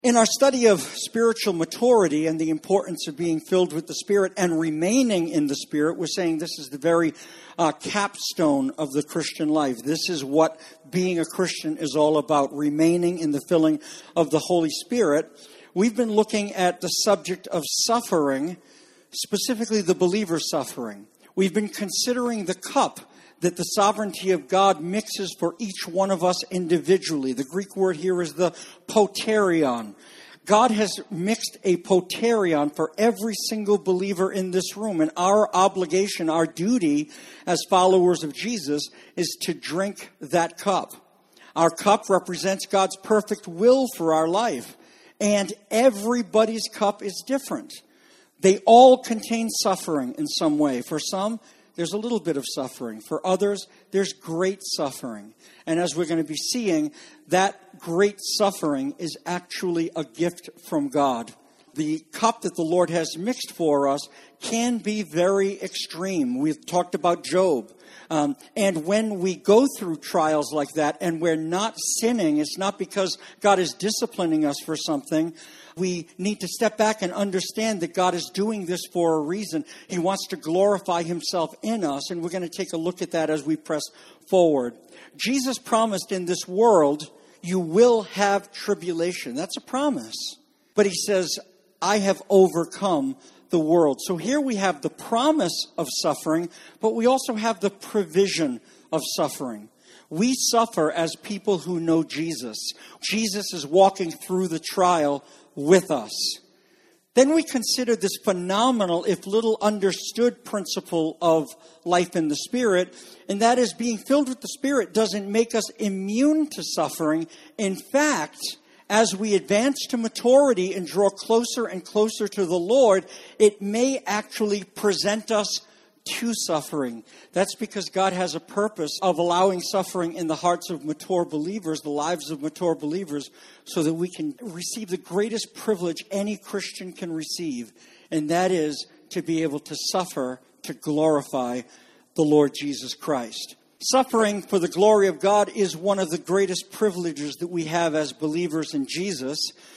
In our study of spiritual maturity and the importance of being filled with the Spirit and remaining in the Spirit, we're saying this is the very capstone of the Christian life. This is what being a Christian is all about, remaining in the filling of the Holy Spirit. We've been looking at the subject of suffering, specifically the believer's suffering. We've been considering the cup that the sovereignty of God mixes for each one of us individually. The Greek word here is the poterion. God has mixed a poterion for every single believer in this room. And our obligation, our duty as followers of Jesus is to drink that cup. Our cup represents God's perfect will for our life. And everybody's cup is different. They all contain suffering in some way. For some, there's a little bit of suffering. For others, there's great suffering. And as we're going to be seeing, that great suffering is actually a gift from God. The cup that the Lord has mixed for us can be very extreme. We've talked about Job. And when we go through trials like that and we're not sinning, it's not because God is disciplining us for something. We need to step back and understand that God is doing this for a reason. He wants to glorify himself in us, and we're going to take a look at that as we press forward. Jesus promised in this world, you will have tribulation. That's a promise. But he says, I have overcome the world. So here we have the promise of suffering, but we also have the provision of suffering. We suffer as people who know Jesus. Jesus is walking through the trial with us. Then we consider this phenomenal, if little understood, principle of life in the Spirit, and that is being filled with the Spirit doesn't make us immune to suffering. In fact, as we advance to maturity and draw closer and closer to the Lord, it may actually present us to suffering. That's because God has a purpose of allowing suffering in the hearts of mature believers, the lives of mature believers, so that we can receive the greatest privilege any Christian can receive, and that is to be able to suffer to glorify the Lord Jesus Christ. Suffering for the glory of God is one of the greatest privileges that we have as believers in Jesus.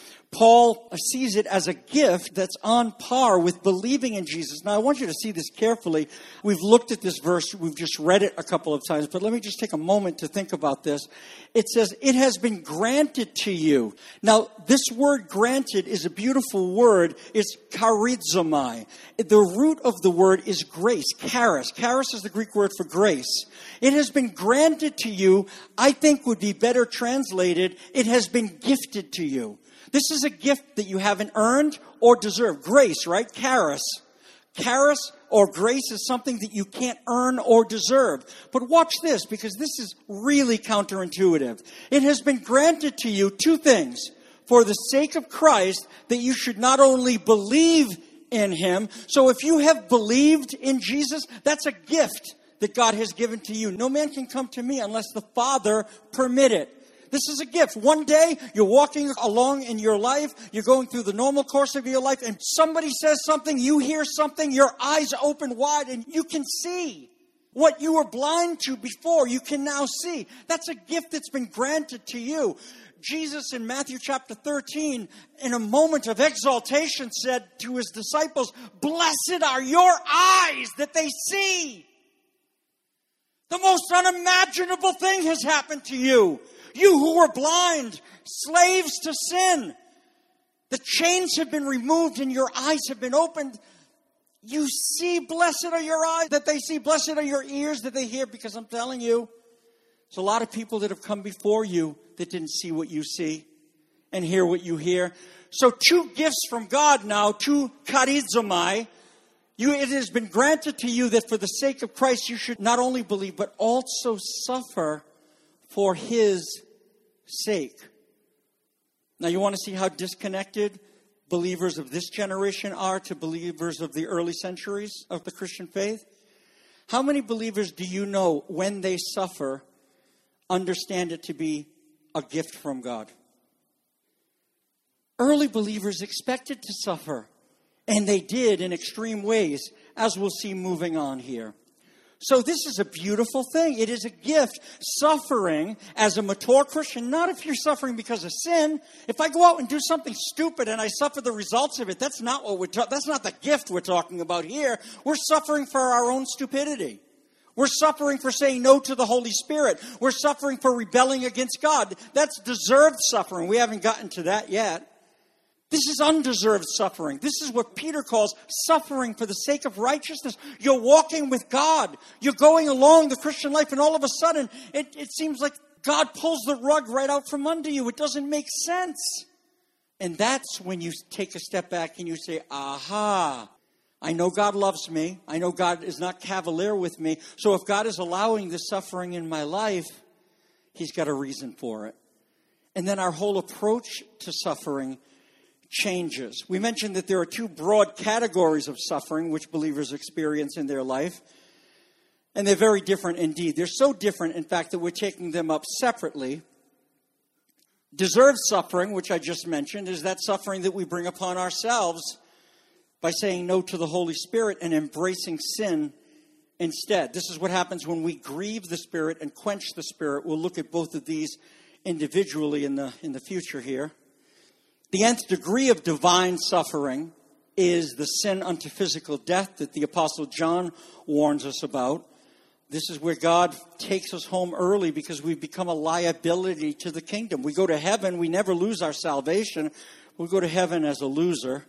Paul sees it as a gift that's on par with believing in Jesus. Now, I want you to see this carefully. We've looked at this verse. We've just read it a couple of times. But let me just take a moment to think about this. It says, it has been granted to you. Now, this word granted is a beautiful word. It's charizomai. The root of the word is grace, charis. Charis is the Greek word for grace. It has been granted to you, I think would be better translated, it has been gifted to you. This is a gift that you haven't earned or deserved. Grace, right? Charis. Charis or grace is something that you can't earn or deserve. But watch this, because this is really counterintuitive. It has been granted to you two things. For the sake of Christ, that you should not only believe in him. So if you have believed in Jesus, that's a gift that God has given to you. No man can come to me unless the Father permit it. This is a gift. One day, you're walking along in your life, you're going through the normal course of your life, and somebody says something, you hear something, your eyes open wide, and you can see what you were blind to before, you can now see. That's a gift that's been granted to you. Jesus in Matthew chapter 13, in a moment of exaltation, said to his disciples, blessed are your eyes that they see. The most unimaginable thing has happened to you. You who were blind, slaves to sin. The chains have been removed and your eyes have been opened. You see, blessed are your eyes that they see. Blessed are your ears that they hear. Because I'm telling you, there's a lot of people that have come before you that didn't see what you see and hear what you hear. So two gifts from God now, two charizomai. It has been granted to you that for the sake of Christ you should not only believe but also suffer for his sake. Now you want to see how disconnected believers of this generation are to believers of the early centuries of the Christian faith? How many believers do you know, when they suffer, understand it to be a gift from God? Early believers expected to suffer, and they did in extreme ways, as we'll see moving on here. So this is a beautiful thing. It is a gift. Suffering as a mature Christian, not if you're suffering because of sin. If I go out and do something stupid and I suffer the results of it, that's not what that's not the gift we're talking about here. We're suffering for our own stupidity. We're suffering for saying no to the Holy Spirit. We're suffering for rebelling against God. That's deserved suffering. We haven't gotten to that yet. This is undeserved suffering. This is what Peter calls suffering for the sake of righteousness. You're walking with God. You're going along the Christian life, and all of a sudden, it seems like God pulls the rug right out from under you. It doesn't make sense. And that's when you take a step back and you say, aha, I know God loves me. I know God is not cavalier with me. So if God is allowing this suffering in my life, He's got a reason for it. And then our whole approach to suffering changes. We mentioned that there are two broad categories of suffering which believers experience in their life. And they're very different indeed. They're so different, in fact, that we're taking them up separately. Deserved suffering, which I just mentioned, is that suffering that we bring upon ourselves by saying no to the Holy Spirit and embracing sin instead. This is what happens when we grieve the Spirit and quench the Spirit. We'll look at both of these individually in the future here. The nth degree of divine suffering is the sin unto physical death that the Apostle John warns us about. This is where God takes us home early because we've become a liability to the kingdom. We go to heaven, we never lose our salvation. We go to heaven as a loser.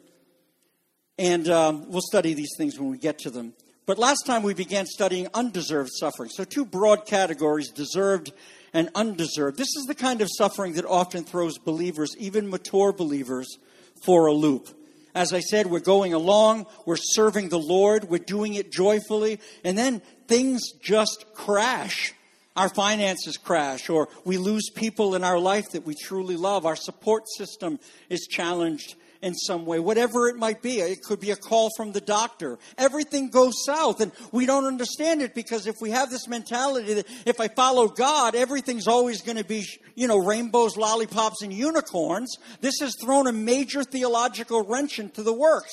And we'll study these things when we get to them. But last time we began studying undeserved suffering. So two broad categories, deserved and undeserved. This is the kind of suffering that often throws believers, even mature believers, for a loop. As I said, we're going along, we're serving the Lord, we're doing it joyfully, and then things just crash. Our finances crash, or we lose people in our life that we truly love. Our support system is challenged in some way, whatever it might be. It could be a call from the doctor. Everything goes south, and we don't understand it because if we have this mentality that if I follow God, everything's always going to be, rainbows, lollipops, and unicorns, this has thrown a major theological wrench into the works.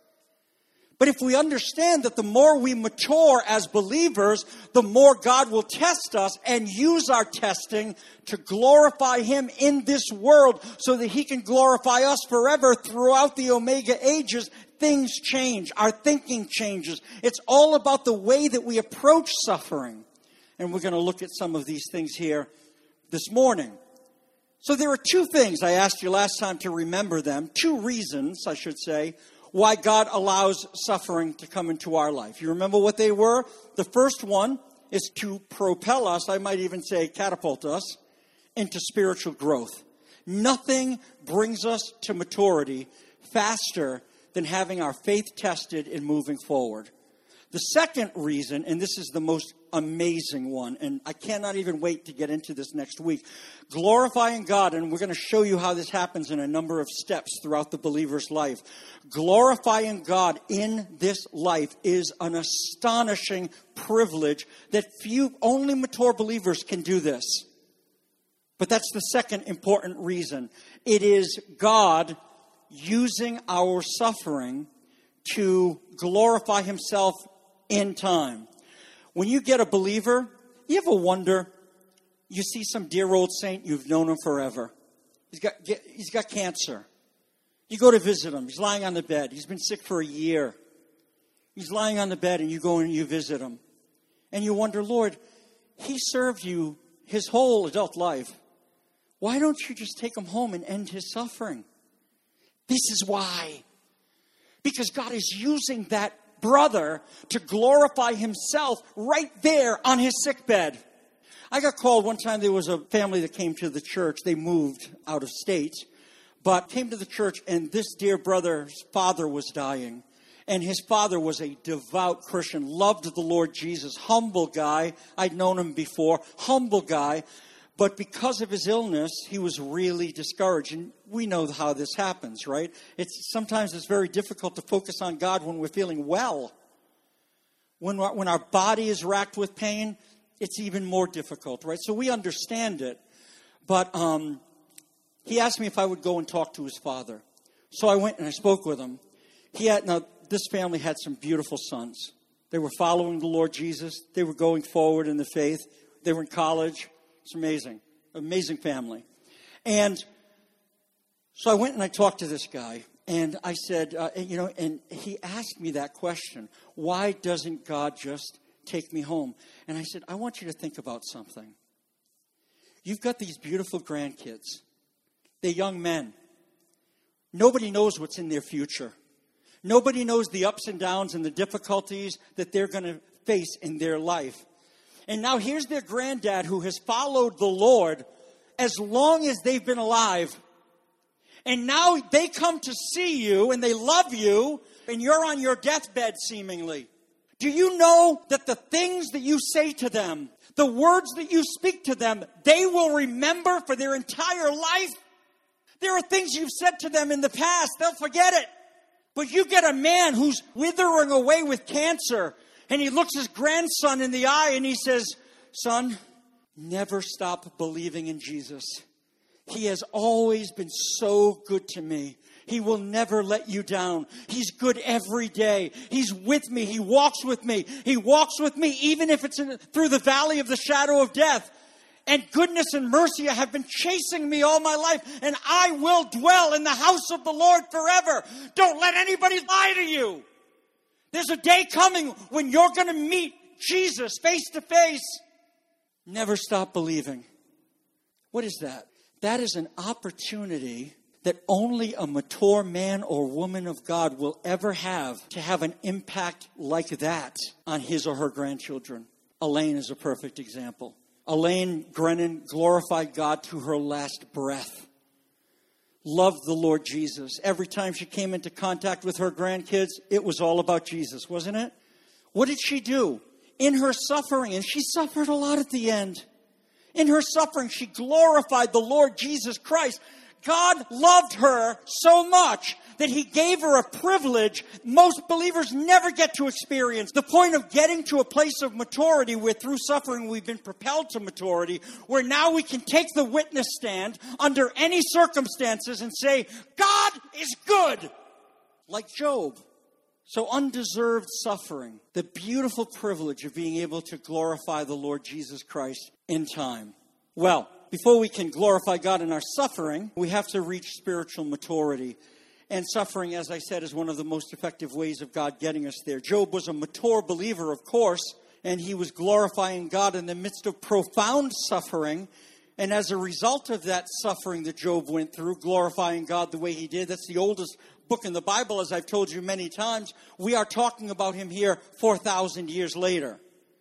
But if we understand that the more we mature as believers, the more God will test us and use our testing to glorify Him in this world so that He can glorify us forever throughout the Omega ages, things change. Our thinking changes. It's all about the way that we approach suffering. And we're going to look at some of these things here this morning. So there are two things I asked you last time to remember them. Two reasons, I should say, why God allows suffering to come into our life. You remember what they were? The first one is to propel us, I might even say catapult us, into spiritual growth. Nothing brings us to maturity faster than having our faith tested and moving forward. The second reason, and this is the most amazing one, and I cannot even wait to get into this next week, glorifying God, and we're going to show you how this happens in a number of steps throughout the believer's life. Glorifying God in this life is an astonishing privilege that only mature believers can do this. But that's the second important reason. It is God using our suffering to glorify Himself in time. When you get a believer, you ever wonder, you see some dear old saint, you've known him forever. He's got cancer. You go to visit him. He's lying on the bed. He's been sick for a year. He's lying on the bed and you go and you visit him. And you wonder, Lord, He served you His whole adult life. Why don't you just take him home and end his suffering? This is why. Because God is using that brother to glorify Himself right there on his sickbed. I got called one time. There was a family that came to the church. They moved out of state, but came to the church, and this dear brother's father was dying. And his father was a devout Christian, loved the Lord Jesus, humble guy. I'd known him before, humble guy. But because of his illness, he was really discouraged. And we know how this happens, right? Sometimes it's very difficult to focus on God when we're feeling well. When our body is racked with pain, it's even more difficult, right? So we understand it. But he asked me if I would go and talk to his father. So I went and I spoke with him. This family had some beautiful sons. They were following the Lord Jesus. They were going forward in the faith. They were in college. It's amazing. Amazing family. And so I went and I talked to this guy. And I said, and he asked me that question. Why doesn't God just take me home? And I said, I want you to think about something. You've got these beautiful grandkids. They're young men. Nobody knows what's in their future. Nobody knows the ups and downs and the difficulties that they're going to face in their life. And now here's their granddad who has followed the Lord as long as they've been alive. And now they come to see you and they love you and you're on your deathbed seemingly. Do you know that the things that you say to them, the words that you speak to them, they will remember for their entire life? There are things you've said to them in the past. They'll forget it. But you get a man who's withering away with cancer, and he looks his grandson in the eye and he says, son, never stop believing in Jesus. He has always been so good to me. He will never let you down. He's good every day. He's with me. He walks with me. He walks with me even if it's through the valley of the shadow of death. And goodness and mercy have been chasing me all my life. And I will dwell in the house of the Lord forever. Don't let anybody lie to you. There's a day coming when you're going to meet Jesus face to face. Never stop believing. What is that? That is an opportunity that only a mature man or woman of God will ever have to have an impact like that on his or her grandchildren. Elaine is a perfect example. Elaine Grennan glorified God to her last breath. Loved the Lord Jesus. Every time she came into contact with her grandkids, it was all about Jesus, wasn't it? What did she do? In her suffering, and she suffered a lot at the end. In her suffering, she glorified the Lord Jesus Christ. God loved her so much that he gave her a privilege most believers never get to experience. The point of getting to a place of maturity where through suffering we've been propelled to maturity, where now we can take the witness stand under any circumstances and say, God is good, like Job. So undeserved suffering, the beautiful privilege of being able to glorify the Lord Jesus Christ in time. Well, before we can glorify God in our suffering, we have to reach spiritual maturity. And suffering, as I said, is one of the most effective ways of God getting us there. Job was a mature believer, of course, and he was glorifying God in the midst of profound suffering. And as a result of that suffering that Job went through, glorifying God the way he did, that's the oldest book in the Bible, as I've told you many times. We are talking about him here 4,000 years later.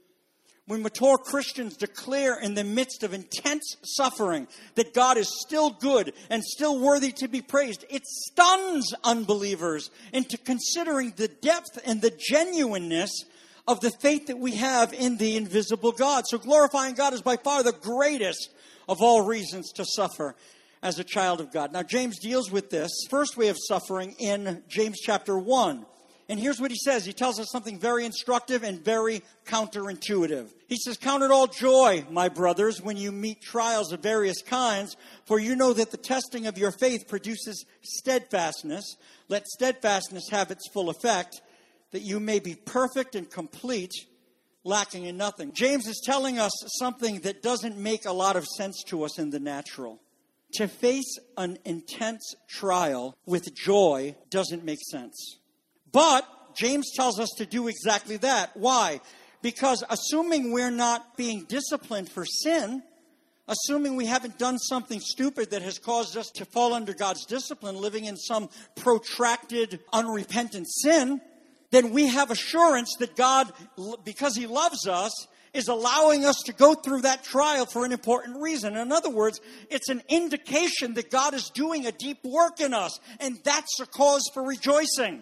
When mature Christians declare in the midst of intense suffering that God is still good and still worthy to be praised, it stuns unbelievers into considering the depth and the genuineness of the faith that we have in the invisible God. So glorifying God is by far the greatest of all reasons to suffer as a child of God. Now, James deals with this first way of suffering in James chapter 1. And here's what he says. He tells us something very instructive and very counterintuitive. He says, count it all joy, my brothers, when you meet trials of various kinds, for you know that the testing of your faith produces steadfastness. Let steadfastness have its full effect, that you may be perfect and complete, lacking in nothing. James is telling us something that doesn't make a lot of sense to us in the natural. To face an intense trial with joy doesn't make sense. But James tells us to do exactly that. Why? Because assuming we're not being disciplined for sin, assuming we haven't done something stupid that has caused us to fall under God's discipline, living in some protracted, unrepentant sin, then we have assurance that God, because he loves us, is allowing us to go through that trial for an important reason. In other words, it's an indication that God is doing a deep work in us, and that's a cause for rejoicing.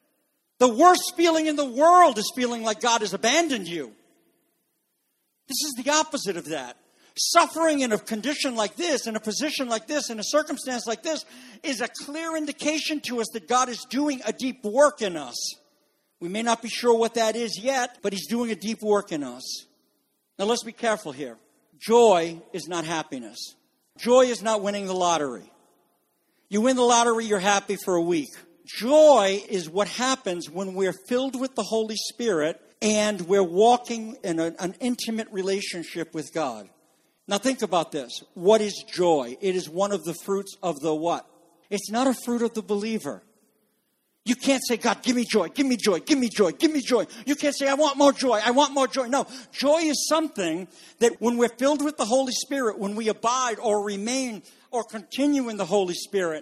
The worst feeling in the world is feeling like God has abandoned you. This is the opposite of that. Suffering in a condition like this, in a position like this, in a circumstance like this, is a clear indication to us that God is doing a deep work in us. We may not be sure what that is yet, but he's doing a deep work in us. Now let's be careful here. Joy is not happiness. Joy is not winning the lottery. You win the lottery, you're happy for a week. Joy is what happens when we're filled with the Holy Spirit and we're walking in an intimate relationship with God. Now think about this. What is joy? It is one of the fruits of the what? It's not a fruit of the believer. You can't say, God, give me joy, give me joy, give me joy, give me joy. You can't say, I want more joy, I want more joy. No, joy is something that when we're filled with the Holy Spirit, when we abide or remain or continue in the Holy Spirit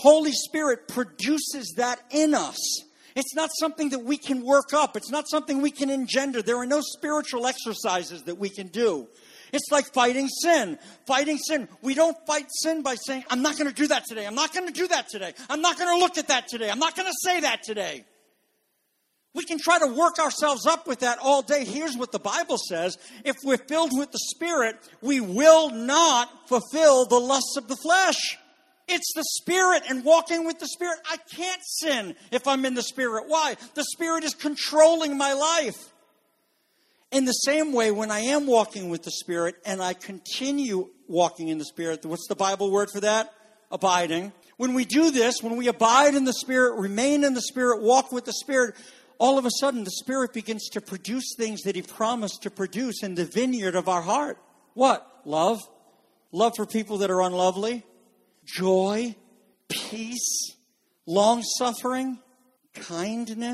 produces that in us. It's not something that we can work up. It's not something we can engender. There are no spiritual exercises that we can do. It's like fighting sin. Fighting sin. We don't fight sin by saying, I'm not going to do that today. I'm not going to do that today. I'm not going to look at that today. I'm not going to say that today. We can try to work ourselves up with that all day. Here's what the Bible says. If we're filled with the Spirit, we will not fulfill the lusts of the flesh. It's the Spirit and walking with the Spirit. I can't sin if I'm in the Spirit. Why? The Spirit is controlling my life. In the same way, when I am walking with the Spirit and I continue walking in the Spirit, what's the Bible word for that? Abiding. When we do this, when we abide in the Spirit, remain in the Spirit, walk with the Spirit, all of a sudden the Spirit begins to produce things that He promised to produce in the vineyard of our heart. What? Love. Love for people that are unlovely. Joy. Peace. Long-suffering. Kindness.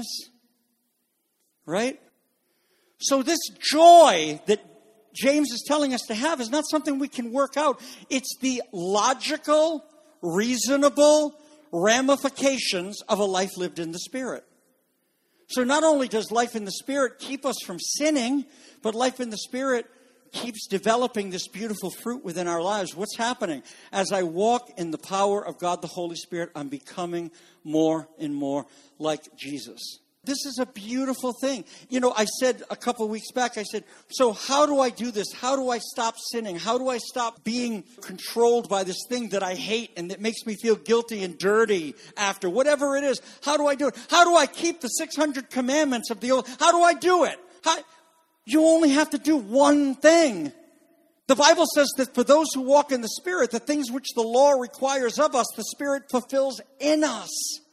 Right? So this joy that James is telling us to have is not something we can work out. It's the logical, reasonable ramifications of a life lived in the Spirit. So not only does life in the Spirit keep us from sinning, but life in the Spirit keeps developing this beautiful fruit within our lives. What's happening? As I walk in the power of God the Holy Spirit, I'm becoming more and more like Jesus. This is a beautiful thing. You know, I said a couple of weeks back, I said, so how do I do this? How do I stop sinning? How do I stop being controlled by this thing that I hate and that makes me feel guilty and dirty after? Whatever it is, how do I do it? How do I keep the 600 commandments of the old? How do I do it? You only have to do one thing. The Bible says that for those who walk in the Spirit, the things which the law requires of us, the Spirit fulfills in us.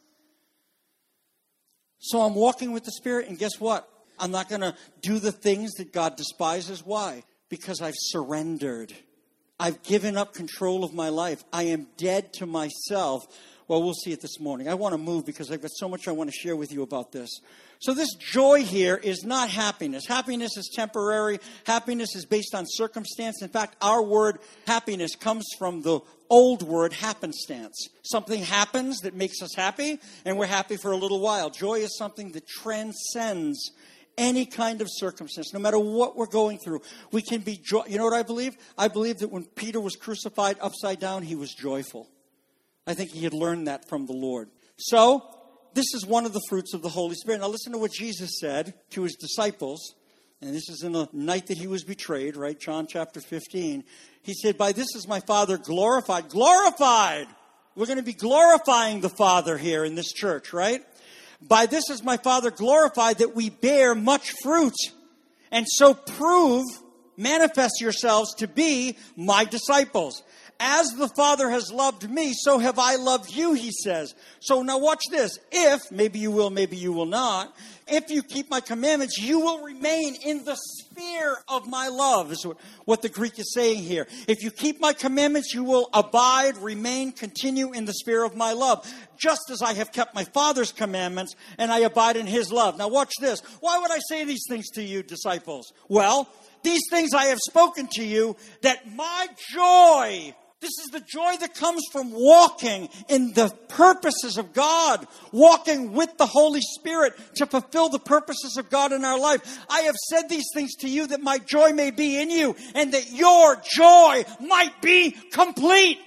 So I'm walking with the Spirit, and guess what? I'm not going to do the things that God despises. Why? Because I've surrendered. I've given up control of my life. I am dead to myself. Well, we'll see it this morning. I want to move because I've got so much I want to share with you about this. So this joy here is not happiness. Happiness is temporary. Happiness is based on circumstance. In fact, our word happiness comes from the old word happenstance. Something happens that makes us happy, and we're happy for a little while. Joy is something that transcends any kind of circumstance. No matter what we're going through, we can be joyful. You know what I believe? I believe that when Peter was crucified upside down, he was joyful. I think he had learned that from the Lord. So, this is one of the fruits of the Holy Spirit. Now listen to what Jesus said to his disciples. And this is in the night that he was betrayed, right? John chapter 15. He said, by this is my Father glorified. Glorified! We're going to be glorifying the Father here in this church, right? By this is my Father glorified, that we bear much fruit. And so manifest yourselves to be my disciples. As the Father has loved me, so have I loved you, he says. So now watch this. If, maybe you will, maybe you will not, if you keep my commandments, you will remain in the sphere of my love, is what the Greek is saying here. If you keep my commandments, you will abide, remain, continue in the sphere of my love, just as I have kept my Father's commandments and I abide in his love. Now watch this. Why would I say these things to you, disciples? Well, these things I have spoken to you, that my joy, this is the joy that comes from walking in the purposes of God, walking with the Holy Spirit to fulfill the purposes of God in our life. I have said these things to you that my joy may be in you and that your joy might be complete.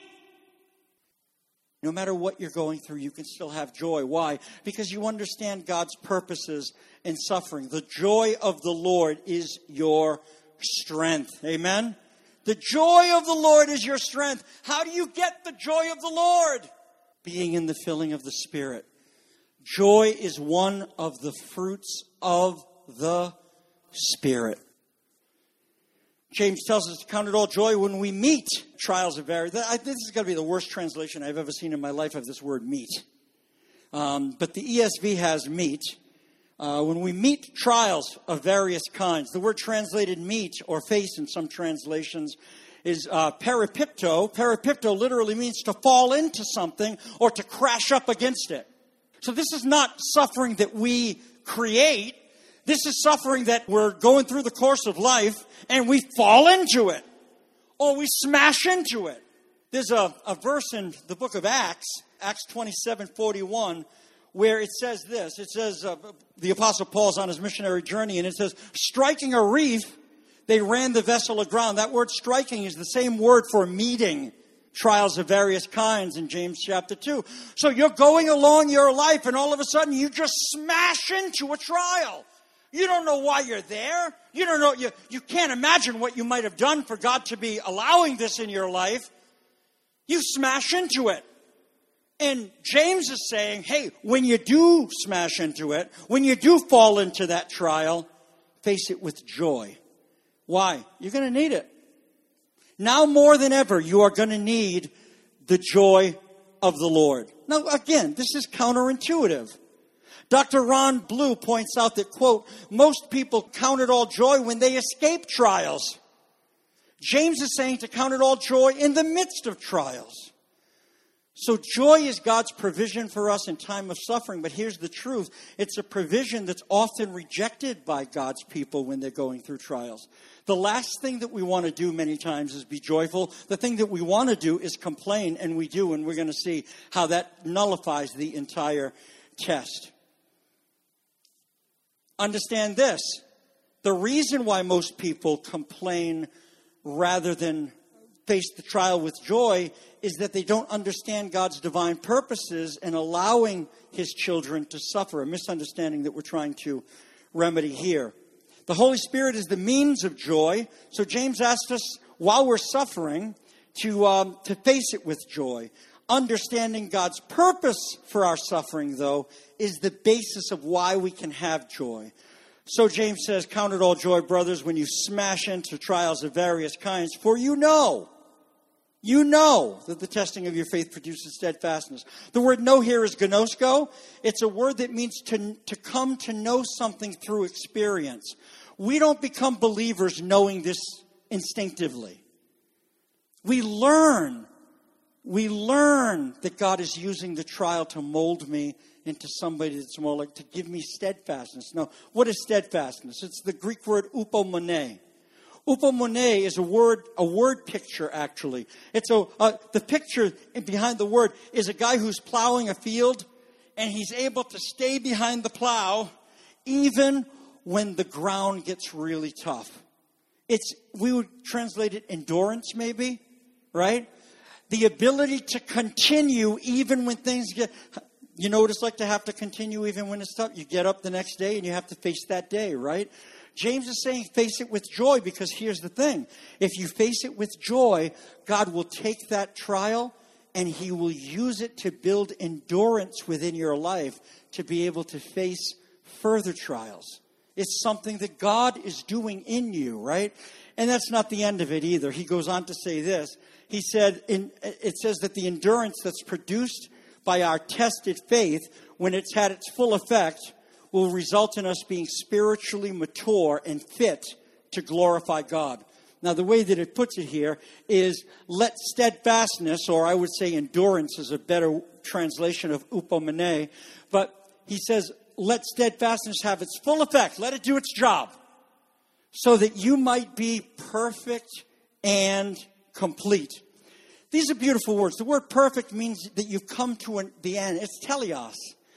No matter what you're going through, you can still have joy. Why? Because you understand God's purposes in suffering. The joy of the Lord is your strength. Amen? The joy of the Lord is your strength. How do you get the joy of the Lord? Being in the filling of the Spirit. Joy is one of the fruits of the Spirit. James tells us to count it all joy when we meet trials of various. This is going to be the worst translation I've ever seen in my life of this word meet. But the ESV has meet. When we meet trials of various kinds, the word translated meet or face in some translations is peripipto. Peripipto literally means to fall into something or to crash up against it. So this is not suffering that we create. This is suffering that we're going through the course of life and we fall into it or we smash into it. There's a verse in the book of Acts 27:41, where it says this. It says, the Apostle Paul's on his missionary journey, and it says, striking a reef, they ran the vessel aground. That word striking is the same word for meeting trials of various kinds in James chapter 2. So you're going along your life, and all of a sudden you just smash into a trial. You don't know why you're there. You don't know. You can't imagine what you might have done for God to be allowing this in your life. You smash into it. And James is saying, hey, when you do smash into it, when you do fall into that trial, face it with joy. Why? You're going to need it. Now more than ever, you are going to need the joy of the Lord. Now, again, this is counterintuitive. Dr. Ron Blue points out that, quote, most people count it all joy when they escape trials. James is saying to count it all joy in the midst of trials. So joy is God's provision for us in time of suffering. But here's the truth. It's a provision that's often rejected by God's people when they're going through trials. The last thing that we want to do many times is be joyful. The thing that we want to do is complain, and we do. And we're going to see how that nullifies the entire test. Understand this. The reason why most people complain rather than face the trial with joy is that they don't understand God's divine purposes in allowing his children to suffer, a misunderstanding that we're trying to remedy here. The Holy Spirit is the means of joy. So James asked us, while we're suffering, to face it with joy. Understanding God's purpose for our suffering, though, is the basis of why we can have joy. So James says, count it all joy, brothers, when you smash into trials of various kinds, for you know that the testing of your faith produces steadfastness. The word know here is gnosko. It's a word that means to come to know something through experience. We don't become believers knowing this instinctively. We learn that God is using the trial to mold me into somebody that's more like, to give me steadfastness. Now, what is steadfastness? It's the Greek word upomone. Upomone is a word picture, actually. It's the picture behind the word is a guy who's plowing a field, and he's able to stay behind the plow even when the ground gets really tough. We would translate it endurance, maybe, right? The ability to continue even when things get... You know what it's like to have to continue even when it's tough? You get up the next day and you have to face that day, right? James is saying face it with joy, because here's the thing. If you face it with joy, God will take that trial and he will use it to build endurance within your life to be able to face further trials. It's something that God is doing in you, right? And that's not the end of it either. He goes on to say this. He said, it says that the endurance that's produced by our tested faith, when it's had its full effect, will result in us being spiritually mature and fit to glorify God. Now, the way that it puts it here is, let steadfastness, or I would say endurance is a better translation of upomone, but he says, let steadfastness have its full effect. Let it do its job, so that you might be perfect and complete. These are beautiful words. The word perfect means that you've come to the end. It's teleos.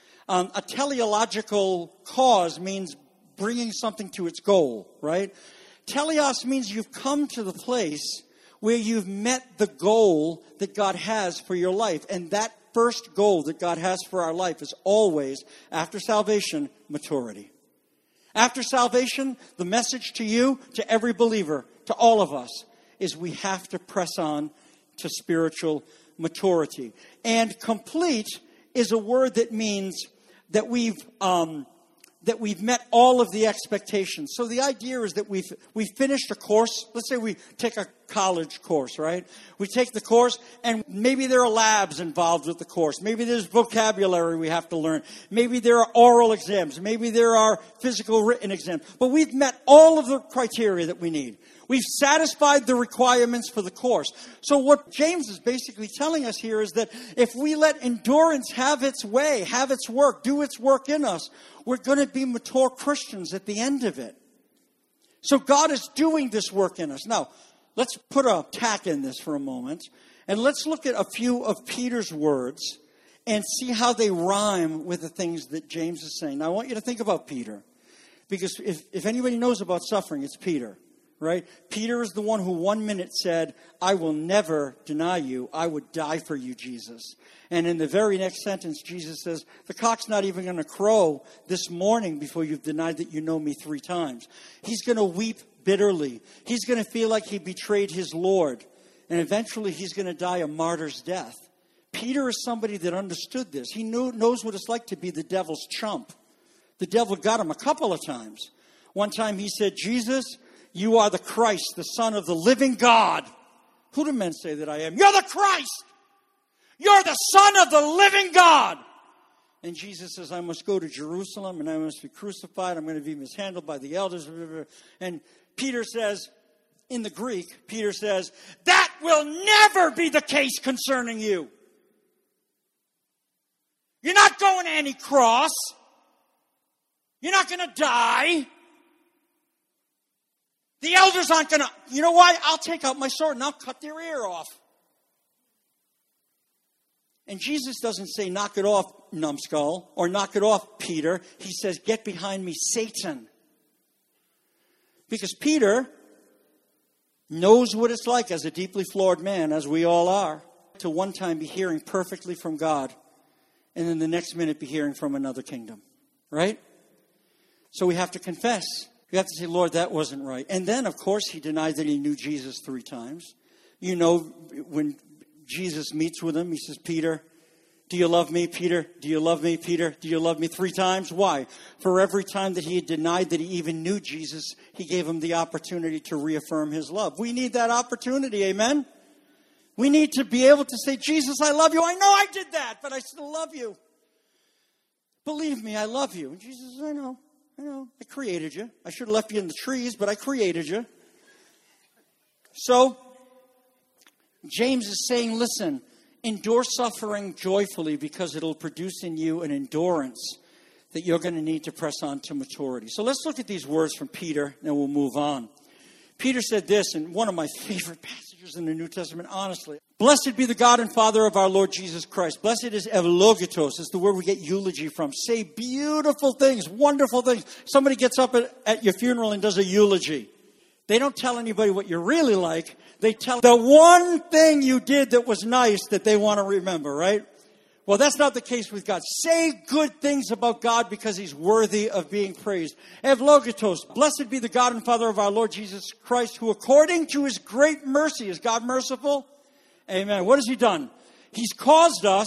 A teleological cause means bringing something to its goal, right? Teleos means you've come to the place where you've met the goal that God has for your life. And that first goal that God has for our life is always, after salvation, maturity. After salvation, the message to you, to every believer, to all of us, is we have to press on to spiritual maturity. And complete is a word that means that we've met all of the expectations. So the idea is that we've finished a course. Let's say we take a college course, right? We take the course, and maybe there are labs involved with the course. Maybe there's vocabulary we have to learn. Maybe there are oral exams. Maybe there are physical written exams. But we've met all of the criteria that we need. We've satisfied the requirements for the course. So what James is basically telling us here is that if we let endurance have its way, have its work, do its work in us, we're going to be mature Christians at the end of it. So God is doing this work in us. Now, let's put a tack in this for a moment, and let's look at a few of Peter's words and see how they rhyme with the things that James is saying. Now, I want you to think about Peter, because if anybody knows about suffering, it's Peter. Right? Peter is the one who 1 minute said, I will never deny you. I would die for you, Jesus. And in the very next sentence, Jesus says, the cock's not even going to crow this morning before you've denied that you know me 3 times. He's going to weep bitterly. He's going to feel like he betrayed his Lord. And eventually he's going to die a martyr's death. Peter is somebody that understood this. He knows what it's like to be the devil's chump. The devil got him a couple of times. One time he said, Jesus, you are the Christ, the Son of the living God. Who do men say that I am? You're the Christ. You're the Son of the living God. And Jesus says, I must go to Jerusalem and I must be crucified. I'm going to be mishandled by the elders. And Peter says, in the Greek, Peter says, that will never be the case concerning you. You're not going to any cross. You're not going to die. The elders aren't going to, you know why? I'll take out my sword and I'll cut their ear off. And Jesus doesn't say, knock it off, numbskull, or knock it off, Peter. He says, get behind me, Satan. Because Peter knows what it's like as a deeply flawed man, as we all are, to one time be hearing perfectly from God, and then the next minute be hearing from another kingdom. Right? So we have to confess. You have to say, Lord, that wasn't right. And then, of course, he denied that he knew Jesus 3 times. You know, when Jesus meets with him, he says, Peter, do you love me, Peter? Do you love me, Peter? Do you love me 3 times? Why? For every time that he had denied that he even knew Jesus, he gave him the opportunity to reaffirm his love. We need that opportunity, amen? We need to be able to say, Jesus, I love you. I know I did that, but I still love you. Believe me, I love you. And Jesus says, I know. I created you. I should have left you in the trees, but I created you. So, James is saying, listen, endure suffering joyfully because it'll produce in you an endurance that you're going to need to press on to maturity. So let's look at these words from Peter, and we'll move on. Peter said this in one of my favorite passages in the New Testament, honestly. Blessed be the God and Father of our Lord Jesus Christ. Blessed is eulogitos. It's the word we get eulogy from. Say beautiful things, wonderful things. Somebody gets up at your funeral and does a eulogy. They don't tell anybody what you're really like. They tell the one thing you did that was nice that they want to remember, right? Well, that's not the case with God. Say good things about God because he's worthy of being praised. Evlogitos, blessed be the God and Father of our Lord Jesus Christ, who according to his great mercy, is God merciful? Amen. What has he done? He's caused us.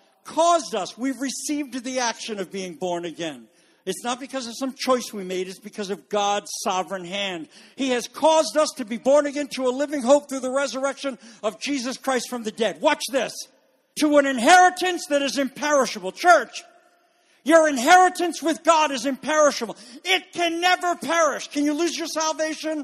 We've received the action of being born again. It's not because of some choice we made. It's because of God's sovereign hand. He has caused us to be born again to a living hope through the resurrection of Jesus Christ from the dead. Watch this. To an inheritance that is imperishable. Church, your inheritance with God is imperishable. It can never perish. Can you lose your salvation?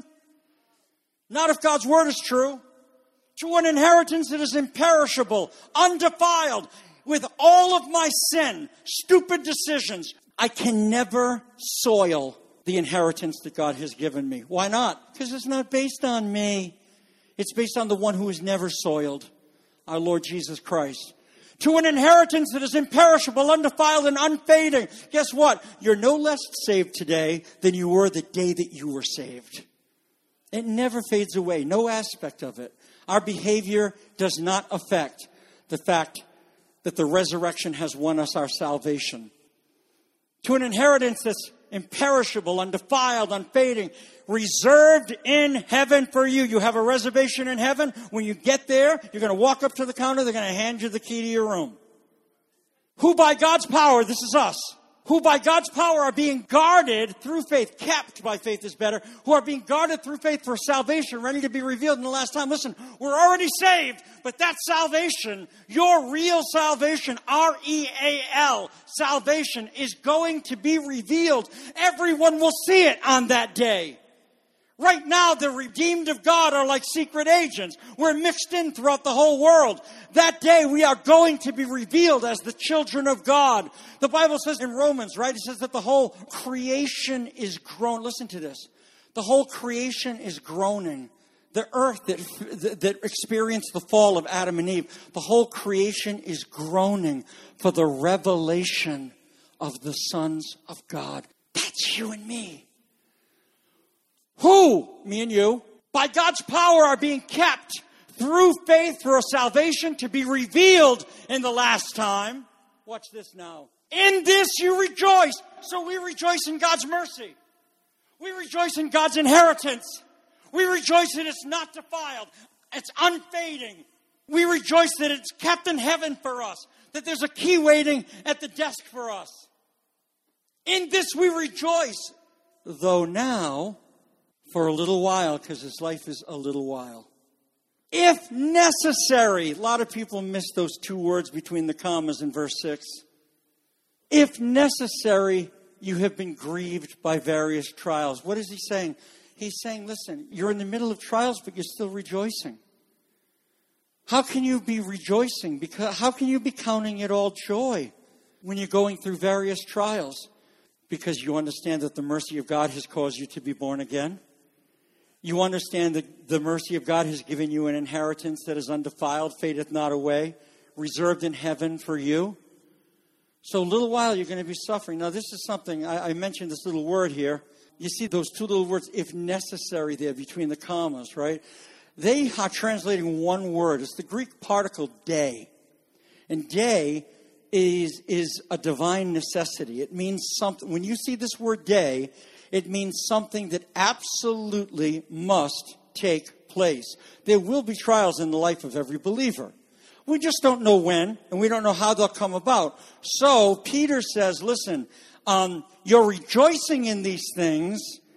Not if God's word is true. To an inheritance that is imperishable, undefiled, with all of my sin, stupid decisions. I can never soil the inheritance that God has given me. Why not? Because it's not based on me. It's based on the one who is never soiled, our Lord Jesus Christ. To an inheritance that is imperishable, undefiled, and unfading. Guess what? You're no less saved today than you were the day that you were saved. It never fades away. No aspect of it. Our behavior does not affect the fact that the resurrection has won us our salvation. To an inheritance that's imperishable, undefiled, unfading, reserved in heaven for you. You have a reservation in heaven. When you get there, you're going to walk up to the counter. They're going to hand you the key to your room. Who by God's power, this is us, who by God's power are being guarded through faith, kept by faith is better, who are being guarded through faith for salvation, ready to be revealed in the last time. Listen, we're already saved, but that salvation, your real salvation, R-E-A-L, salvation, is going to be revealed. Everyone will see it on that day. Right now, the redeemed of God are like secret agents. We're mixed in throughout the whole world. That day, we are going to be revealed as the children of God. The Bible says in Romans, right? It says that the whole creation is groaning. Listen to this. The whole creation is groaning. The earth that experienced the fall of Adam and Eve, the whole creation is groaning for the revelation of the sons of God. That's you and me. Who, me and you, by God's power are being kept through faith for a salvation to be revealed in the last time. Watch this now. In this you rejoice. So we rejoice in God's mercy. We rejoice in God's inheritance. We rejoice that it's not defiled. It's unfading. We rejoice that it's kept in heaven for us. That there's a key waiting at the desk for us. In this we rejoice. Though now, for a little while, because his life is a little while. If necessary. A lot of people miss those two words between the commas in verse 6. If necessary, you have been grieved by various trials. What is he saying? He's saying, listen, you're in the middle of trials, but you're still rejoicing. How can you be rejoicing? Because how can you be counting it all joy when you're going through various trials? Because you understand that the mercy of God has caused you to be born again. You understand that the mercy of God has given you an inheritance that is undefiled, fadeth not away, reserved in heaven for you. So a little while you're going to be suffering. Now this is something, I mentioned this little word here. You see those two little words, if necessary, there between the commas, right? They are translating one word. It's the Greek particle day. And day is a divine necessity. It means something. When you see this word day, it means something that absolutely must take place. There will be trials in the life of every believer. We just don't know when, and we don't know how they'll come about. So Peter says, listen, you're rejoicing in these things,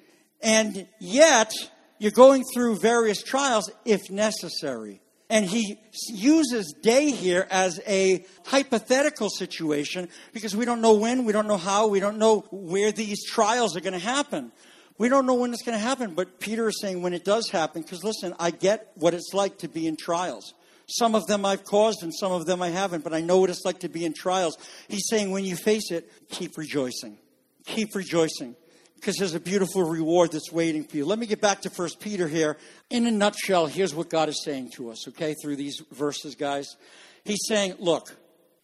and yet you're going through various trials if necessary. And he uses day here as a hypothetical situation because we don't know when, we don't know how, we don't know where these trials are going to happen. We don't know when it's going to happen, but Peter is saying when it does happen, because listen, I get what it's like to be in trials. Some of them I've caused and some of them I haven't, but I know what it's like to be in trials. He's saying when you face it, keep rejoicing. Keep rejoicing. Because there's a beautiful reward that's waiting for you. Let me get back to 1 Peter here. In a nutshell, here's what God is saying to us, okay, through these verses, guys. He's saying, look,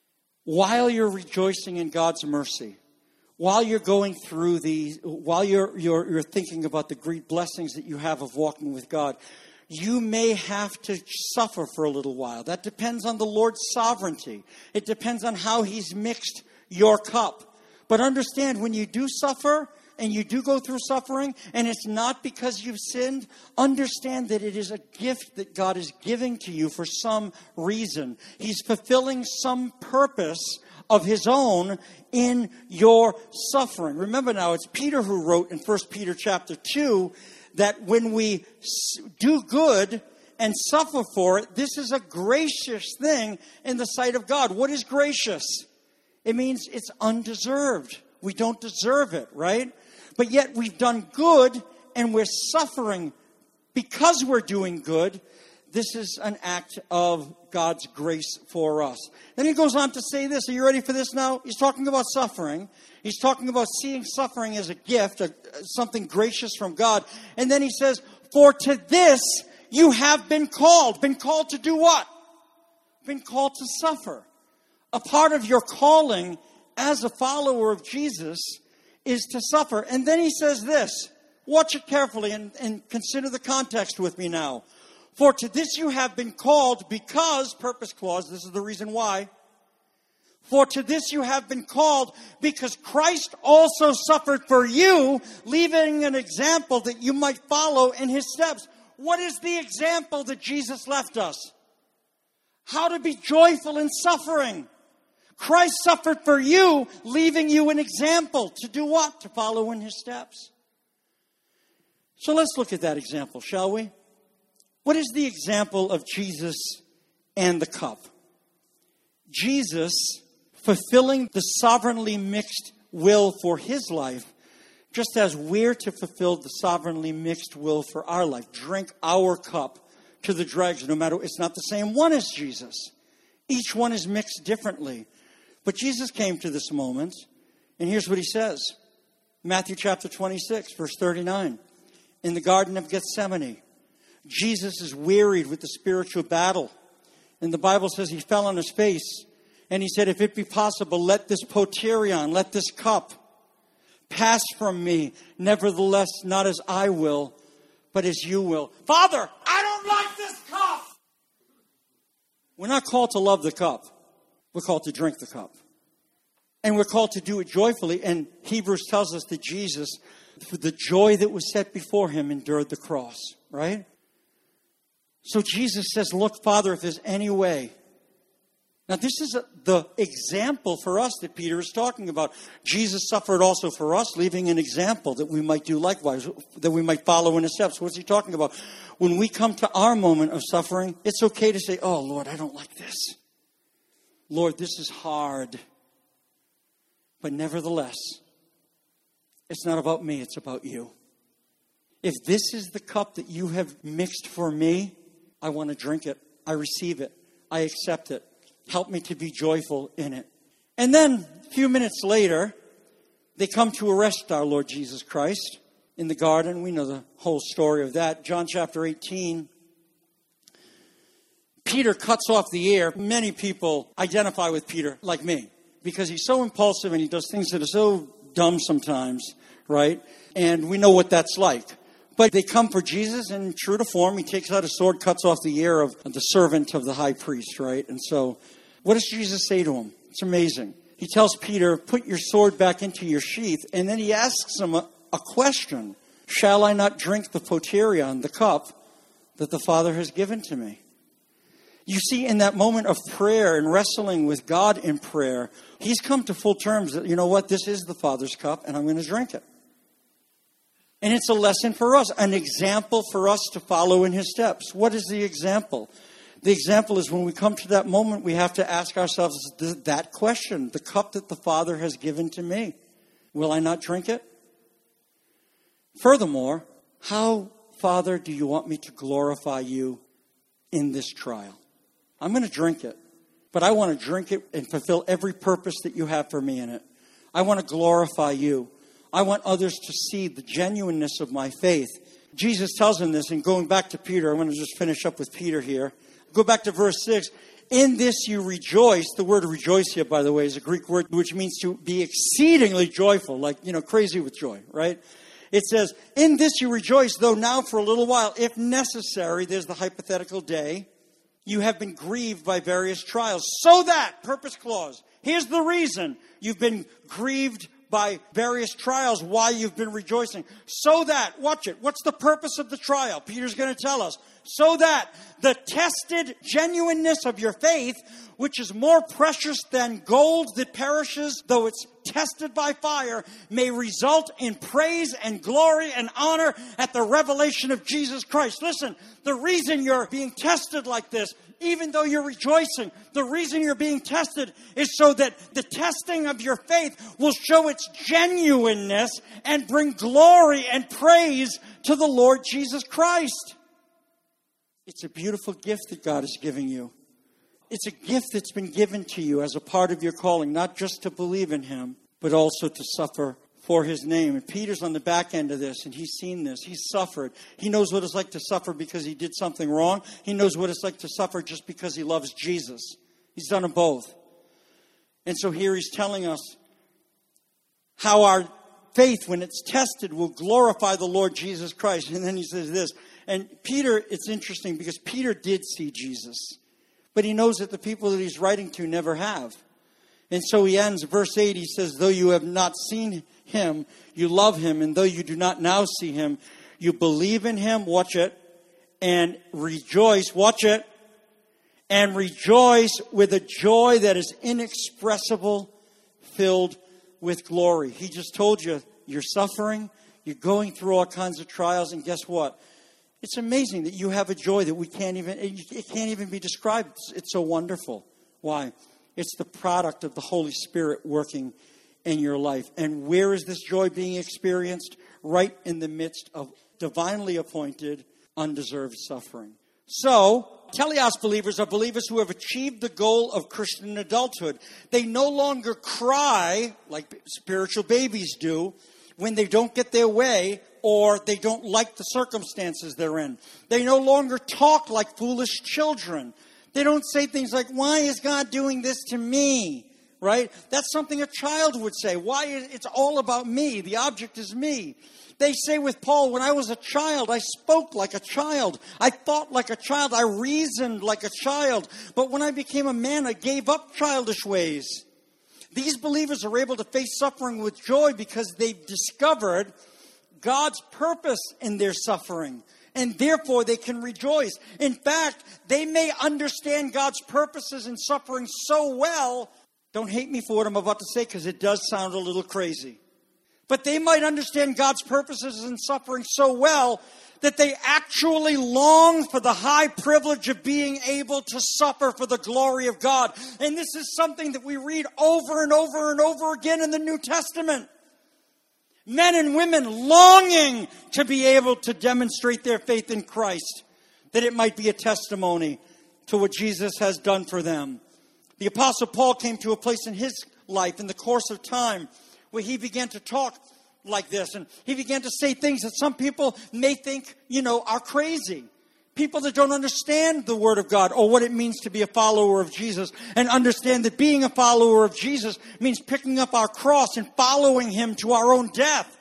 while you're rejoicing in God's mercy, while you're going through these, while you're thinking about the great blessings that you have of walking with God, you may have to suffer for a little while. That depends on the Lord's sovereignty. It depends on how He's mixed your cup. But understand, when you do suffer, and you do go through suffering, and it's not because you've sinned, understand that it is a gift that God is giving to you for some reason. He's fulfilling some purpose of His own in your suffering. Remember now, it's Peter who wrote in 1 Peter chapter 2 that when we do good and suffer for it, this is a gracious thing in the sight of God. What is gracious? It means it's undeserved. We don't deserve it, right? But yet we've done good and we're suffering because we're doing good. This is an act of God's grace for us. Then he goes on to say this. Are you ready for this now? He's talking about suffering. He's talking about seeing suffering as a gift, something gracious from God. And then he says, for to this you have been called. Been called to do what? Been called to suffer. A part of your calling as a follower of Jesus is to suffer. And then he says this. Watch it carefully and consider the context with me now. For to this you have been called because, purpose clause, this is the reason why. For to this you have been called because Christ also suffered for you, leaving an example that you might follow in His steps. What is the example that Jesus left us? How to be joyful in suffering. Christ suffered for you, leaving you an example. To do what? To follow in his steps. So let's look at that example, shall we? What is the example of Jesus and the cup? Jesus fulfilling the sovereignly mixed will for his life, just as we're to fulfill the sovereignly mixed will for our life. Drink our cup to the dregs, no matter, it's not the same one as Jesus. Each one is mixed differently. But Jesus came to this moment, and here's what he says. Matthew chapter 26, verse 39. In the Garden of Gethsemane, Jesus is wearied with the spiritual battle. And the Bible says he fell on his face, and he said, if it be possible, let this poterion, let this cup pass from me. Nevertheless, not as I will, but as you will. Father, I don't like this cup. We're not called to love the cup. We're called to drink the cup. And we're called to do it joyfully. And Hebrews tells us that Jesus, for the joy that was set before him, endured the cross. Right? So Jesus says, look, Father, if there's any way. Now, this is the example for us that Peter is talking about. Jesus suffered also for us, leaving an example that we might do likewise, that we might follow in his steps. What's he talking about? When we come to our moment of suffering, it's okay to say, oh, Lord, I don't like this. Lord, this is hard. But nevertheless, it's not about me, it's about you. If this is the cup that you have mixed for me, I want to drink it. I receive it. I accept it. Help me to be joyful in it. And then, a few minutes later, they come to arrest our Lord Jesus Christ in the garden. We know the whole story of that. John chapter 18. Peter cuts off the air. Many people identify with Peter, like me, because he's so impulsive and he does things that are so dumb sometimes, right? And we know what that's like. But they come for Jesus, and true to form, he takes out a sword, cuts off the ear of the servant of the high priest, right? And so, what does Jesus say to him? It's amazing. He tells Peter, put your sword back into your sheath, and then he asks him a question. Shall I not drink the poterion, the cup, that the Father has given to me? You see, in that moment of prayer and wrestling with God in prayer, he's come to full terms that, you know what, this is the Father's cup, and I'm going to drink it. And it's a lesson for us, an example for us to follow in his steps. What is the example? The example is when we come to that moment, we have to ask ourselves that question. The cup that the Father has given to me, will I not drink it? Furthermore, how, Father, do you want me to glorify you in this trial? I'm going to drink it, but I want to drink it and fulfill every purpose that you have for me in it. I want to glorify you. I want others to see the genuineness of my faith. Jesus tells him this, and going back to Peter, I'm going to just finish up with Peter here. Go back to verse 6. In this you rejoice. The word rejoice here, by the way, is a Greek word which means to be exceedingly joyful, like, crazy with joy, right? It says, in this you rejoice, though now for a little while, if necessary, there's the hypothetical day, you have been grieved by various trials. So that, purpose clause, here's the reason you've been grieved by various trials, why you've been rejoicing. So that, watch it, what's the purpose of the trial? Peter's going to tell us. So that the tested genuineness of your faith, which is more precious than gold that perishes, though it's tested by fire, may result in praise and glory and honor at the revelation of Jesus Christ. Listen, the reason you're being tested like this, even though you're rejoicing, the reason you're being tested is so that the testing of your faith will show its genuineness and bring glory and praise to the Lord Jesus Christ. It's a beautiful gift that God is giving you. It's a gift that's been given to you as a part of your calling, not just to believe in him, but also to suffer for his name. And Peter's on the back end of this, and he's seen this. He's suffered. He knows what it's like to suffer because he did something wrong. He knows what it's like to suffer just because he loves Jesus. He's done them both. And so here he's telling us how our faith, when it's tested, will glorify the Lord Jesus Christ. And then he says this. And Peter, it's interesting because Peter did see Jesus. But he knows that the people that he's writing to never have. And so he ends, verse 8, he says, though you have not seen him, you love him. And though you do not now see him, you believe in him, watch it, and rejoice, watch it, and rejoice with a joy that is inexpressible, filled with glory. He just told you, you're suffering, you're going through all kinds of trials, and guess what? It's amazing that you have a joy that it can't even be described. It's so wonderful. Why? It's the product of the Holy Spirit working in your life. And where is this joy being experienced? Right in the midst of divinely appointed, undeserved suffering. So, teleos believers are believers who have achieved the goal of Christian adulthood. They no longer cry like spiritual babies do when they don't get their way or they don't like the circumstances they're in. They no longer talk like foolish children. They don't say things like, why is God doing this to me? Right? That's something a child would say. It's all about me. The object is me. They say with Paul, when I was a child, I spoke like a child. I thought like a child. I reasoned like a child. But when I became a man, I gave up childish ways. These believers are able to face suffering with joy because they've discovered God's purpose in their suffering. And therefore, they can rejoice. In fact, they may understand God's purposes in suffering so well. Don't hate me for what I'm about to say because it does sound a little crazy. But they might understand God's purposes in suffering so well that they actually long for the high privilege of being able to suffer for the glory of God. And this is something that we read over and over and over again in the New Testament. Men and women longing to be able to demonstrate their faith in Christ, that it might be a testimony to what Jesus has done for them. The Apostle Paul came to a place in his life in the course of time where he began to talk like this. And he began to say things that some people may think, are crazy. People that don't understand the Word of God or what it means to be a follower of Jesus and understand that being a follower of Jesus means picking up our cross and following Him to our own death.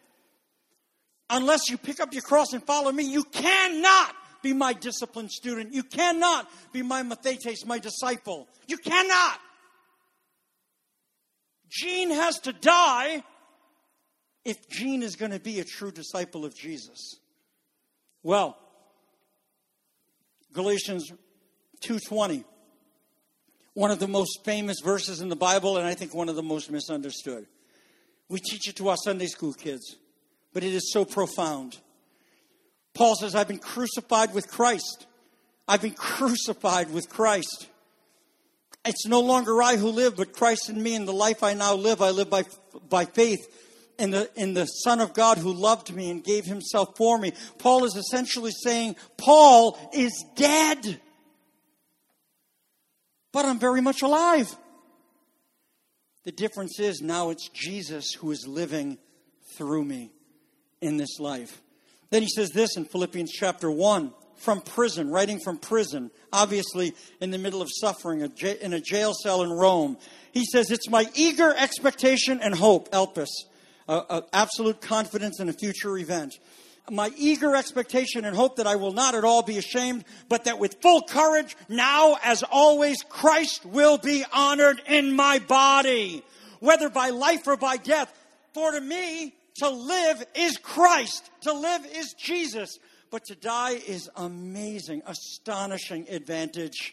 Unless you pick up your cross and follow me, you cannot be my disciplined student. You cannot be my mathetes, my disciple. You cannot. Gene has to die if Gene is going to be a true disciple of Jesus. Well, Galatians 2:20, one of the most famous verses in the Bible, and I think one of the most misunderstood. We teach it to our Sunday school kids, but it is so profound. Paul says, I've been crucified with Christ. I've been crucified with Christ. It's no longer I who live, but Christ in me. And the life I now live, I live by faith in the Son of God who loved me and gave Himself for me. Paul is essentially saying, Paul is dead, but I'm very much alive. The difference is now it's Jesus who is living through me in this life. Then he says this in Philippians chapter 1, from prison, writing from prison, obviously in the middle of suffering, in a jail cell in Rome. He says, it's my eager expectation and hope, Elpis, absolute confidence in a future event. My eager expectation and hope that I will not at all be ashamed, but that with full courage, now as always, Christ will be honored in my body, whether by life or by death. For to me, to live is Christ. To live is Jesus. But to die is amazing, astonishing advantage.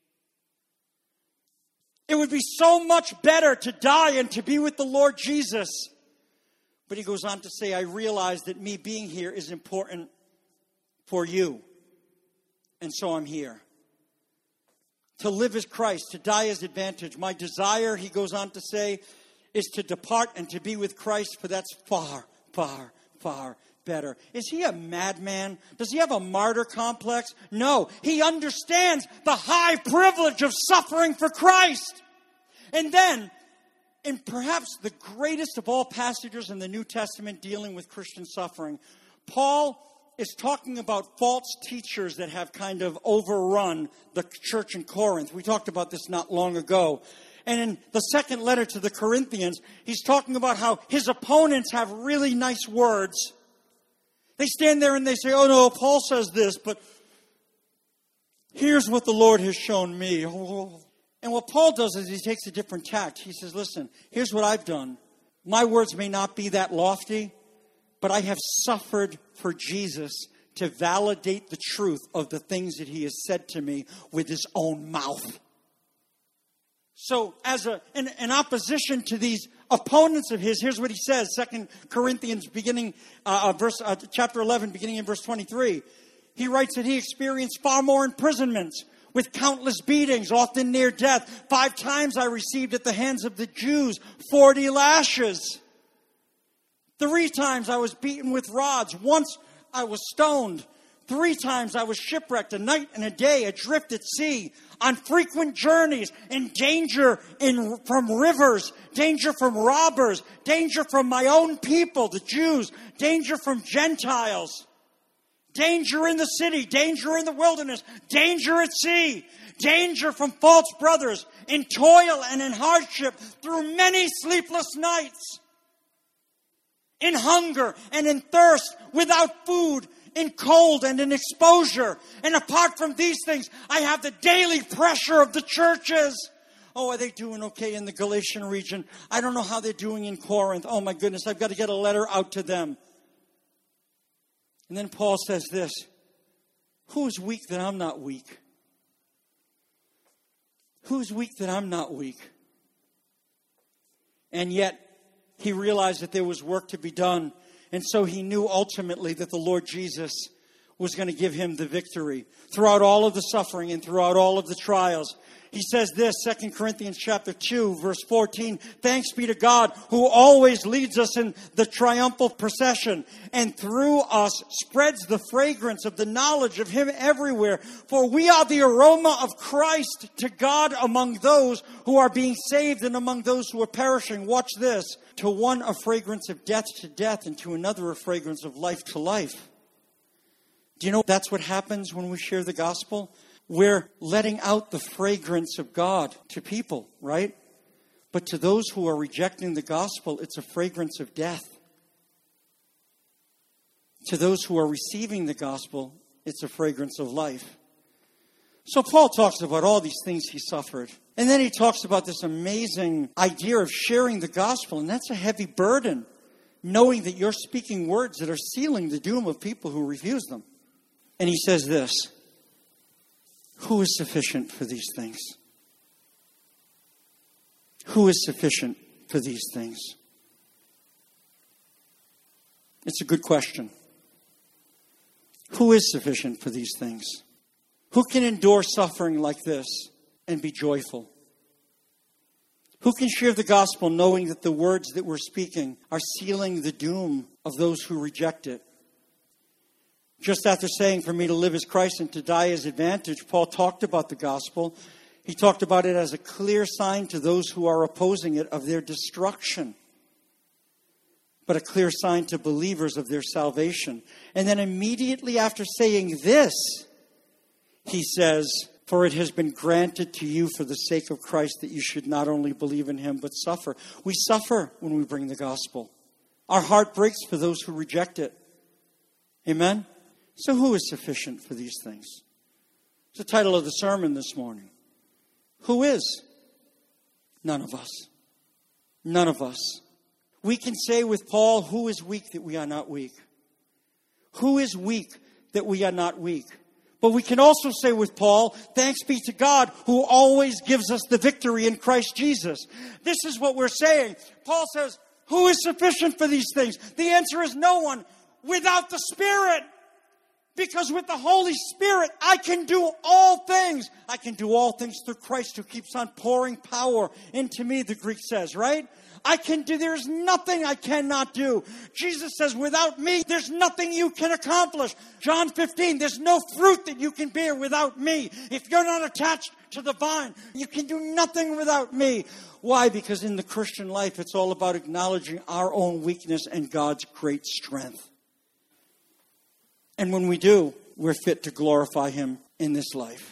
It would be so much better to die and to be with the Lord Jesus. But he goes on to say, I realize that me being here is important for you. And so I'm here. To live is Christ, to die is advantage. My desire, he goes on to say, is to depart and to be with Christ, for that's far, far, far better. Is he a madman? Does he have a martyr complex? No. He understands the high privilege of suffering for Christ. And then, in perhaps the greatest of all passages in the New Testament dealing with Christian suffering, Paul is talking about false teachers that have kind of overrun the church in Corinth. We talked about this not long ago. And in the second letter to the Corinthians, he's talking about how his opponents have really nice words. They stand there and they say, oh no, Paul says this, but here's what the Lord has shown me. And what Paul does is he takes a different tact. He says, listen, here's what I've done. My words may not be that lofty, but I have suffered for Jesus to validate the truth of the things that he has said to me with his own mouth. So as in opposition to these opponents of his, here's what he says, 2 Corinthians chapter 11, beginning in verse 23. He writes that he experienced far more imprisonments with countless beatings, often near death. 5 times I received at the hands of the Jews 40 lashes. 3 times I was beaten with rods. Once I was stoned. 3 times I was shipwrecked, a night and a day, adrift at sea, on frequent journeys, in danger from rivers, danger from robbers, danger from my own people, the Jews, danger from Gentiles, danger in the city, danger in the wilderness, danger at sea, danger from false brothers, in toil and in hardship, through many sleepless nights, in hunger and in thirst, without food, in cold and in exposure. And apart from these things, I have the daily pressure of the churches. Oh, are they doing okay in the Galatian region? I don't know how they're doing in Corinth. Oh my goodness, I've got to get a letter out to them. And then Paul says this, who is weak that I'm not weak? Who's weak that I'm not weak? And yet, he realized that there was work to be done. And so he knew ultimately that the Lord Jesus was going to give him the victory throughout all of the suffering and throughout all of the trials. He says this, 2 Corinthians chapter 2, verse 14, thanks be to God who always leads us in the triumphal procession and through us spreads the fragrance of the knowledge of him everywhere. For we are the aroma of Christ to God among those who are being saved and among those who are perishing. Watch this. To one a fragrance of death to death and to another a fragrance of life to life. Do you know that's what happens when we share the gospel? We're letting out the fragrance of God to people, right? But to those who are rejecting the gospel, it's a fragrance of death. To those who are receiving the gospel, it's a fragrance of life. So Paul talks about all these things he suffered. And then he talks about this amazing idea of sharing the gospel. And that's a heavy burden, knowing that you're speaking words that are sealing the doom of people who refuse them. And he says this, who is sufficient for these things? Who is sufficient for these things? It's a good question. Who is sufficient for these things? Who can endure suffering like this and be joyful? Who can share the gospel knowing that the words that we're speaking are sealing the doom of those who reject it? Just after saying, for me to live as Christ and to die as advantage, Paul talked about the gospel. He talked about it as a clear sign to those who are opposing it of their destruction, but a clear sign to believers of their salvation. And then immediately after saying this, he says, for it has been granted to you for the sake of Christ that you should not only believe in him, but suffer. We suffer when we bring the gospel. Our heart breaks for those who reject it. Amen? So who is sufficient for these things? It's the title of the sermon this morning. Who is? None of us. None of us. We can say with Paul, who is weak that we are not weak? Who is weak that we are not weak? But we can also say with Paul, thanks be to God who always gives us the victory in Christ Jesus. This is what we're saying. Paul says, who is sufficient for these things? The answer is no one without the Spirit. Because with the Holy Spirit, I can do all things. I can do all things through Christ who keeps on pouring power into me, the Greek says, right? There's nothing I cannot do. Jesus says, without me, there's nothing you can accomplish. John 15, there's no fruit that you can bear without me. If you're not attached to the vine, you can do nothing without me. Why? Because in the Christian life, it's all about acknowledging our own weakness and God's great strength. And when we do, we're fit to glorify him in this life.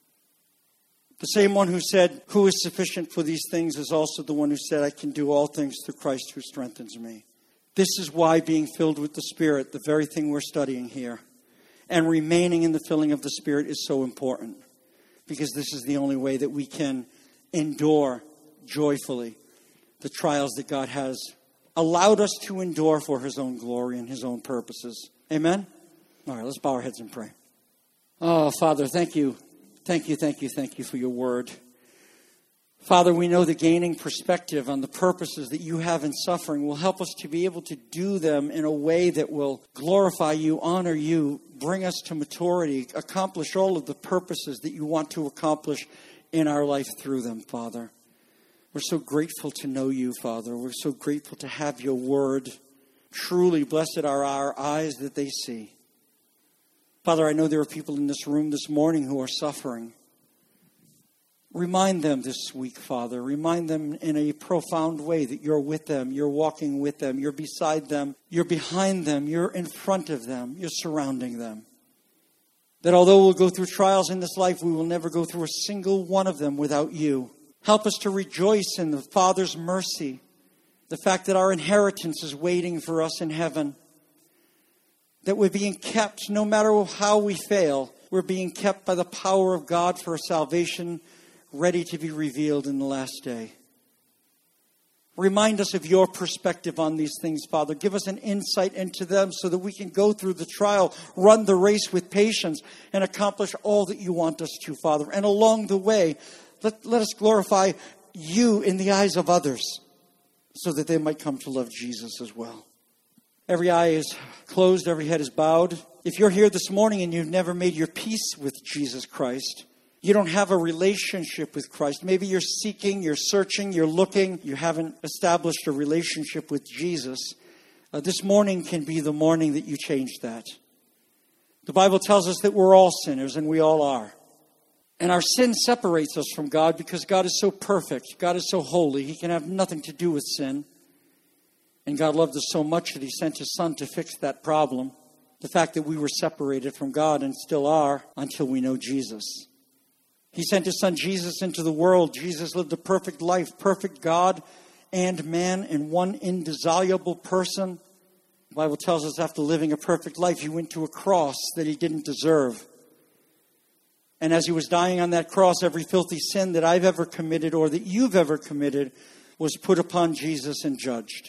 The same one who said, who is sufficient for these things, is also the one who said, I can do all things through Christ who strengthens me. This is why being filled with the Spirit, the very thing we're studying here, and remaining in the filling of the Spirit is so important. Because this is the only way that we can endure joyfully the trials that God has allowed us to endure for his own glory and his own purposes. Amen? All right, let's bow our heads and pray. Oh, Father, thank you. Thank you for your word. Father, we know that gaining perspective on the purposes that you have in suffering will help us to be able to do them in a way that will glorify you, honor you, bring us to maturity, accomplish all of the purposes that you want to accomplish in our life through them, Father. We're so grateful to know you, Father. We're so grateful to have your word. Truly, blessed are our eyes that they see. Father, I know there are people in this room this morning who are suffering. Remind them this week, Father. Remind them in a profound way that you're with them, you're walking with them, you're beside them, you're behind them, you're in front of them, you're surrounding them. That although we'll go through trials in this life, we will never go through a single one of them without you. Help us to rejoice in the Father's mercy, the fact that our inheritance is waiting for us in heaven, that we're being kept no matter how we fail. We're being kept by the power of God for salvation ready to be revealed in the last day. Remind us of your perspective on these things, Father. Give us an insight into them so that we can go through the trial, run the race with patience, and accomplish all that you want us to, Father. And along the way, let us glorify you in the eyes of others so that they might come to love Jesus as well. Every eye is closed, every head is bowed. If you're here this morning and you've never made your peace with Jesus Christ, you don't have a relationship with Christ. Maybe you're seeking, you're searching, you're looking. You haven't established a relationship with Jesus. This morning can be the morning that you change that. The Bible tells us that we're all sinners, and we all are. And our sin separates us from God because God is so perfect. God is so holy. He can have nothing to do with sin. And God loved us so much that He sent His Son to fix that problem. The fact that we were separated from God and still are until we know Jesus. He sent His Son Jesus into the world. Jesus lived a perfect life, perfect God and man in one indissoluble person. The Bible tells us after living a perfect life, He went to a cross that He didn't deserve. And as He was dying on that cross, every filthy sin that I've ever committed or that you've ever committed was put upon Jesus and judged.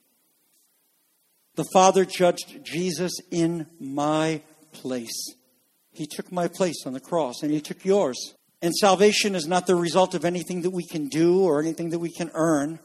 The Father judged Jesus in my place. He took my place on the cross, and He took yours. And salvation is not the result of anything that we can do or anything that we can earn.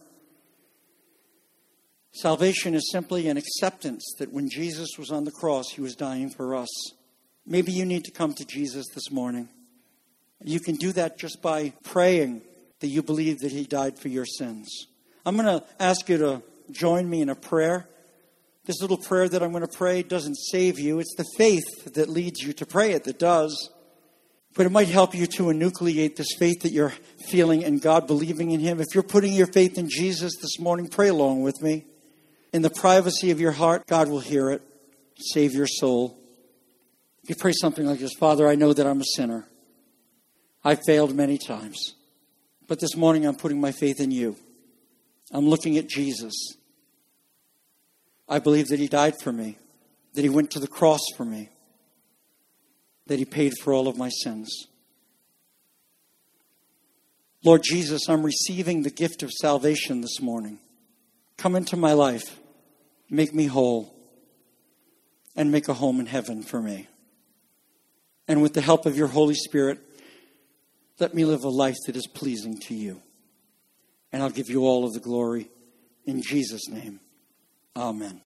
Salvation is simply an acceptance that when Jesus was on the cross, He was dying for us. Maybe you need to come to Jesus this morning. You can do that just by praying that you believe that He died for your sins. I'm going to ask you to join me in a prayer. This little prayer that I'm going to pray doesn't save you. It's the faith that leads you to pray it that does. But it might help you to enucleate this faith that you're feeling in God, believing in Him. If you're putting your faith in Jesus this morning, pray along with me. In the privacy of your heart, God will hear it. Save your soul. If you pray something like this, Father, I know that I'm a sinner. I've failed many times. But this morning I'm putting my faith in you. I'm looking at Jesus. I believe that He died for me, that He went to the cross for me, that He paid for all of my sins. Lord Jesus, I'm receiving the gift of salvation this morning. Come into my life, make me whole, and make a home in heaven for me. And with the help of your Holy Spirit, let me live a life that is pleasing to you. And I'll give you all of the glory in Jesus' name. Amen.